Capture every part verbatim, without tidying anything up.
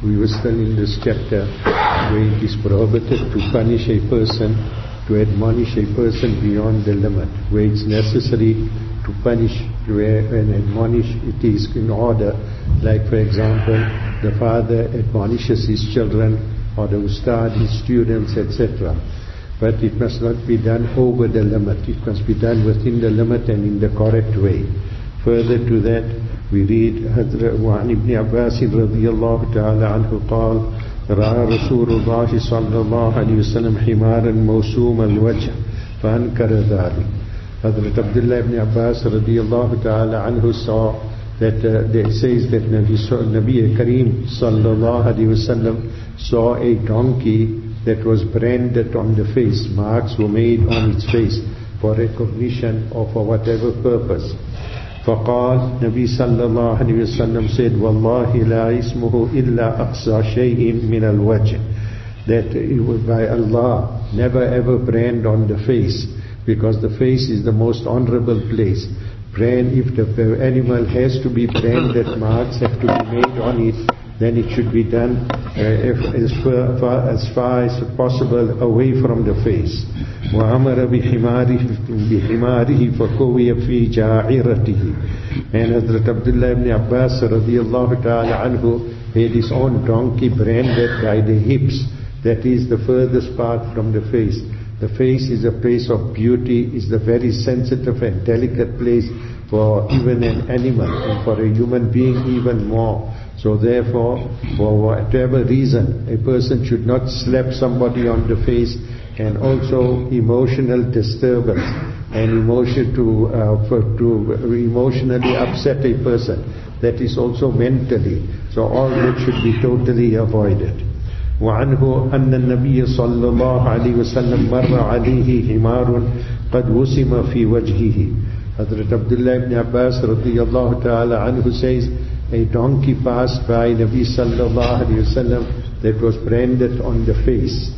we were still in this chapter where it is prohibited to punish a person, to admonish a person beyond the limit, where it's necessary to punish where and admonish it is in order. Like for example, the father admonishes his children, or the ustad his students, et cetera. But it must not be done over the limit. It must be done within the limit and in the correct way. Further to that, we read وعن ابن عباس رضي الله تعالى عنه قال رأى رسول الله صلى الله عليه وسلم حمارا موسوم الوجه فأنكر ذلك. Hazrat Abdullah ibn Abbas radiyallahu ta'ala anhu saw that uh, it says that Nabi, Nabi Kareem sallallahu alayhi wasallam saw a donkey that was branded on the face. Marks were made on its face for recognition or for whatever purpose. فقال Nabi sallallahu alayhi wasallam said والله لا اسمه إلا أقصى شيء من الوجه, that it was by Allah, never ever brand on the face, because the face is the most honorable place. Brand, if the animal has to be branded, marks have to be made on it, then it should be done uh, if, as, far, as far as possible away from the face. وَأَمَرَ بِحِمَارِهِ فَكُوِيَ فِي جَاعِرَتِهِ. And Hazrat Abdullah ibn Abbas radiyallahu ta'ala anhu had his own donkey branded by the hips, that is the furthest part from the face. The face is a place of beauty, is the very sensitive and delicate place for even an animal, and for a human being even more. So therefore, for whatever reason, a person should not slap somebody on the face, and also emotional disturbance and emotion to, uh, for, to emotionally upset a person. That is also mentally. So all that should be totally avoided. وعنه أن النبي صلى الله عليه وسلم مر عليه حمار قد وسم في وجهه. Hazrat Abdullah ibn Abbas radiyallahu ta'ala anhu says, a donkey passed by Nabi sallallahu alayhi wasallam that was branded on the face.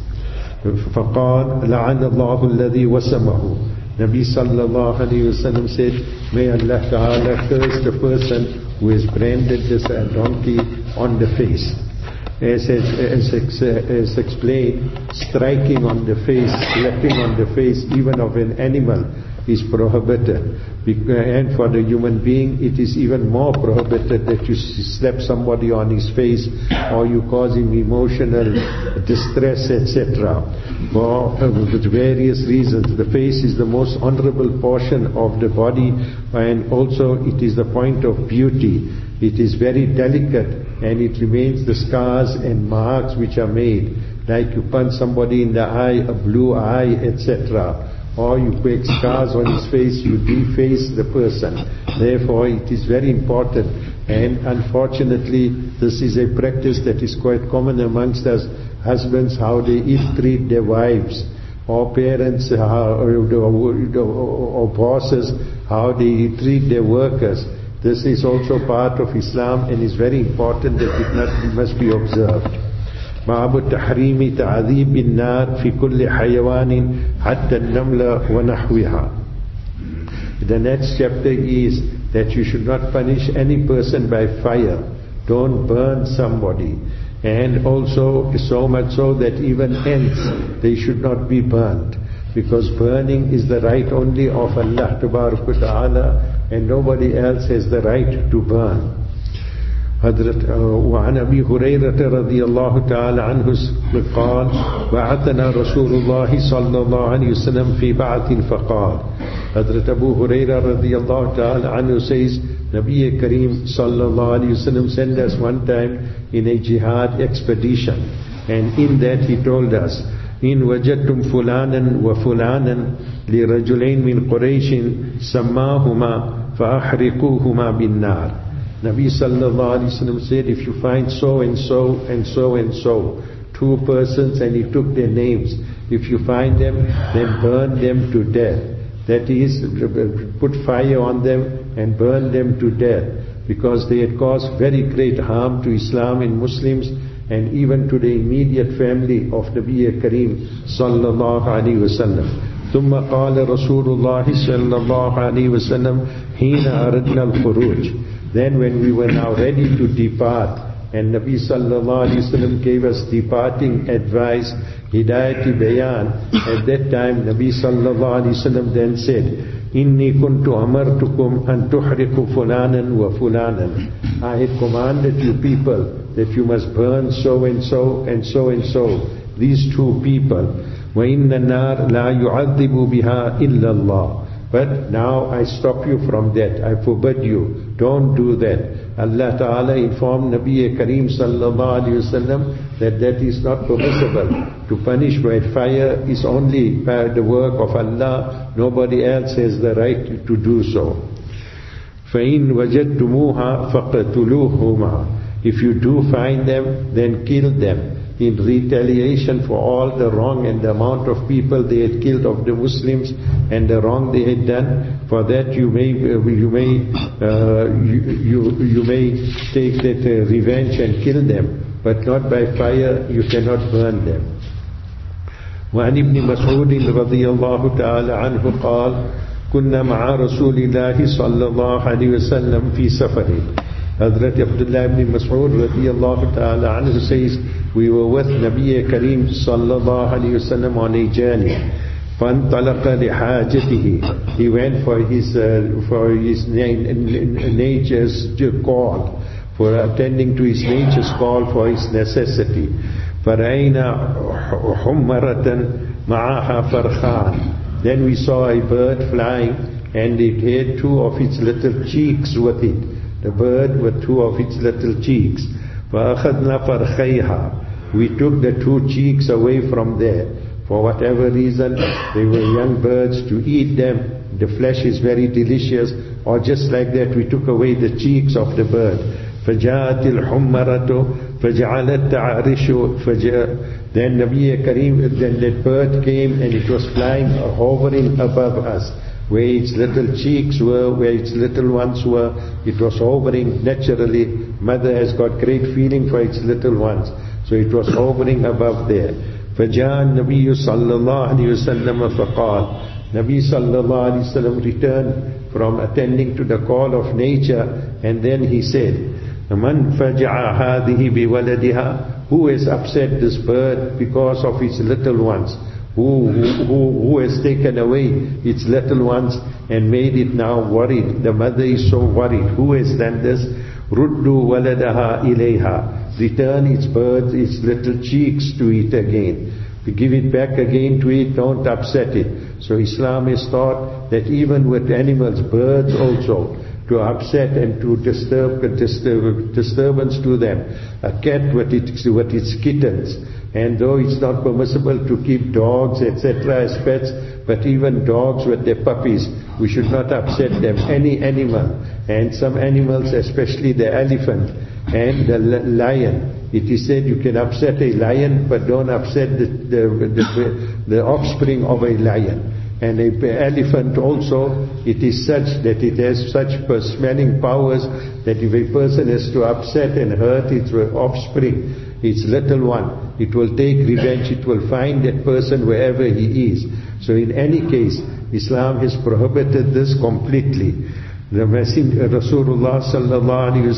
فقال لعن الله الذي وسمه. Nabi sallallahu alayhi wasallam said, may Allah ta'ala curse the person who has branded this donkey on the face. As, as, as, as explained, striking on the face, slapping on the face even of an animal is prohibited. And for the human being, it is even more prohibited that you slap somebody on his face or you cause him emotional distress, et cetera. For with various reasons. The face is the most honorable portion of the body, and also it is the point of beauty. It is very delicate, and it remains the scars and marks which are made. Like you punch somebody in the eye, a blue eye, et cetera. Or you make scars on his face, you deface the person. Therefore, it is very important. And unfortunately, this is a practice that is quite common amongst us. Husbands, how they ill-treat their wives. Or parents, how, or, or bosses, how they treat their workers. This is also part of Islam and is very important that it, not, it must be observed. باب التحريم تعذيب النار في كل حيوان حتى النمل ونحوها. The next chapter is that you should not punish any person by fire. Don't burn somebody. And also so much so that even ants, they should not be burned. Because burning is the right only of Allah Tabarak wa Ta'ala, and nobody else has the right to burn. حضرت وعن أبي هريرة رضي الله تعالى عنه قال بعثنا رسول الله صلى الله عليه وسلم في بعث فقال. Hazrat Abu Hurairah radiyallahu ta'ala anhu says, Nabi Kareem sallallahu alayhi wasallam sent us one time in a jihad expedition, and in that he told us, إن وجدتم فلانا وفلانا لرجلين من قريش سماهما فأحرقوهما بالنار. Nabi sallallahu alayhi wasallam said, if you find so and so and so and so, two persons, and he took their names, if you find them, then burn them to death. That is, put fire on them and burn them to death, because they had caused very great harm to Islam and Muslims, and even to the immediate family of Nabi Kareem sallallahu alayhi wasallam. ثم قال رسول الله صلى الله عليه وسلم حين أردنا الخروج. Then when we were now ready to depart, And Nabi sallallahu alayhi wa sallam gave us departing advice, hidayati bayan. At that time, Nabi sallallahu alayhi wa sallam then said, Inni kuntu amartukum an tuhriku fulanan wa fulanan. I had commanded you people that you must burn so and so and so and so, these two people. وَإِنَّ النَّارَ لَا يُعَذِّبُ بِهَا إِلَّا اللَّهِ. But now I stop you from that. I forbid you. Don't do that. Allah Ta'ala informed Nabi Kareem sallallahu alayhi wa sallam that that is not permissible. To punish by fire is only by the work of Allah. Nobody else has the right to do so. فَإِن وَجَدْتُمُوهَا فَقَتُلُوهُمَا. If you do find them, then kill them, in retaliation for all the wrong and the amount of people they had killed of the Muslims and the wrong they had done. For that you may you may uh, you, you you may take that uh, revenge and kill them, but not by fire. You cannot burn them. وعن ابن مسعود رضي الله تعالى عنه قال كنا مع رسول الله صلى الله عليه وسلم في سفر. Hazrat Abdullah ibn Mas'ud radiyallahu ta'ala anhu says, we were with Nabi Kareem sallallahu alayhi wa sallam on a journey. فَانْطَلَقَ لِحَاجَتِهِ. He went for his, uh, for his na- nature's call, for attending to his nature's call for his necessity. فَرَأَيْنَا حُمَّرَةً مَعَهَا فَرْخَانٍ. Then we saw a bird flying, and it had two of its little cheeks with it. The bird with two of its little cheeks. فَأَخَذْنَا فَرْخَيْهَا. We took the two cheeks away from there. For whatever reason, they were young birds, to eat them. The flesh is very delicious. Or just like that, we took away the cheeks of the bird. فَجَاءَتِ الْحُمَّرَةُ فَجَعَلَتْ تَعْرِشُ فَجَاءَ. Then Nabi Kareem, then that bird came and it was flying, hovering above us. Where its little cheeks were, where its little ones were, it was hovering naturally. Mother has got great feeling for its little ones, so it was hovering above there. فَجَاءَ النَّبِيُّ صَلَّى اللَّهُ عَلَيْهِ وَسَلَّمَ فَقَالَ. Nabi sallallahu alayhi wa sallam returned from attending to the call of nature, and then he said, مَنْ فَجَعَ هَذِهِ بِوَلَدِهَا. Who has upset this bird because of its little ones? Who, who, who has taken away its little ones and made it now worried? The mother is so worried. Who has done this? Ruddu waladaha ilayha. Return its birds, its little cheeks to it again. We give it back again to it, don't upset it. So Islam is taught that even with animals, birds also, to upset and to disturb, disturb disturbance to them. A cat with its, with its kittens. And though it's not permissible to keep dogs, et cetera as pets, but even dogs with their puppies, we should not upset them. Any animal, and some animals, especially the elephant and the lion. It is said you can upset a lion, but don't upset the, the, the, the offspring of a lion. And an elephant also, it is such that it has such smelling powers that if a person is to upset and hurt its offspring, its little one, it will take revenge, it will find that person wherever he is. So in any case, Islam has prohibited this completely. The Messenger Rasulullah sallallahu alaihi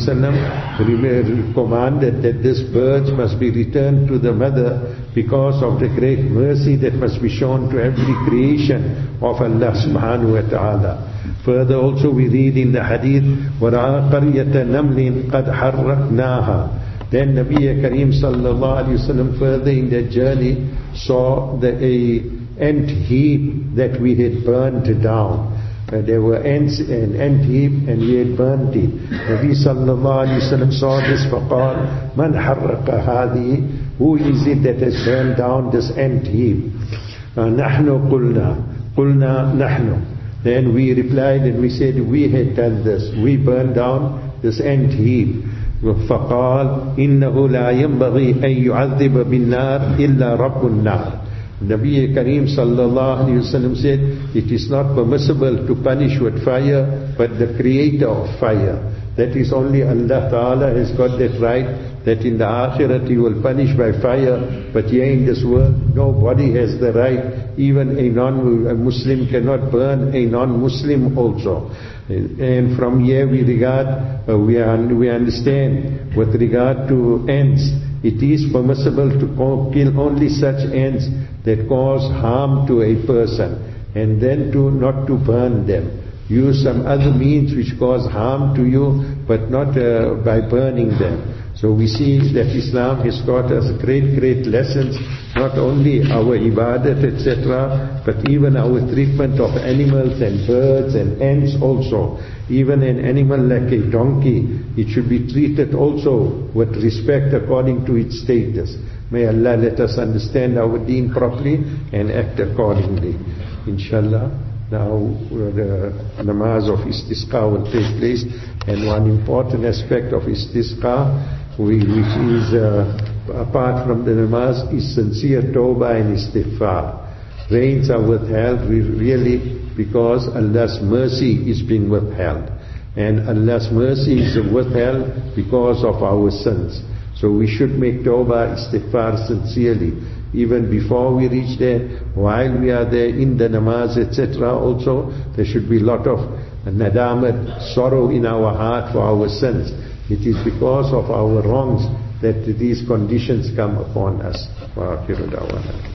wasallam commanded that this bird must be returned to the mother because of the great mercy that must be shown to every creation of Allah subhanahu wa ta'ala. Further also we read in the hadith, وَرَعَى قَرْيَةَ نَمْلٍ قَدْ حَرَّقْنَاهَا. Then Nabi Kareem sallallahu alayhi wa sallam further in that journey saw the a ant heap that we had burned down. Uh, there were ants, an ant heap, and we had burnt it. Nabi sallallahu alayhi wa sallam saw this, فَقَالَ مَنْ حَرَّقَ هَذِهِ. Who is it that has burned down this ant heap? Uh, نَحْنُ قُلْنَا قُلْنَا نَحْنُ. Then we replied and we said, we had done this. We burned down this ant heap. فَقَالَ إِنَّهُ لَا يَنْبَغِي أَن يُعَذِّبَ بِالنَّارِ إِلَّا رَبُّ النَّارِ. Nabi Kareem sallallahu alayhi wa sallam said, it is not permissible to punish with fire, but the creator of fire. That is only Allah Ta'ala has got that right, that in the Akhirat He will punish by fire, but here in this world nobody has the right. Even a non-Muslim cannot burn a non-Muslim also. And from here we regard, uh, we, are, we understand with regard to ants, it is permissible to kill only such ants that cause harm to a person, and then to not to burn them. Use some other means which cause harm to you, but not uh, by burning them. So we see that Islam has taught us great, great lessons, not only our ibadat, et cetera, but even our treatment of animals and birds and ants also. Even an animal like a donkey, it should be treated also with respect according to its status. May Allah let us understand our deen properly and act accordingly. Inshallah. Now the namaz of istisqa will take place, and one important aspect of istisqa, we, which is uh, apart from the namaz, is sincere tawbah and istighfar. Rains are withheld really because Allah's mercy is being withheld, and Allah's mercy is withheld because of our sins. So we should make tawbah, istighfar sincerely. Even before we reach there, while we are there in the namaz, et cetera, also there should be a lot of nadamat, sorrow in our heart for our sins. It is because of our wrongs that these conditions come upon us.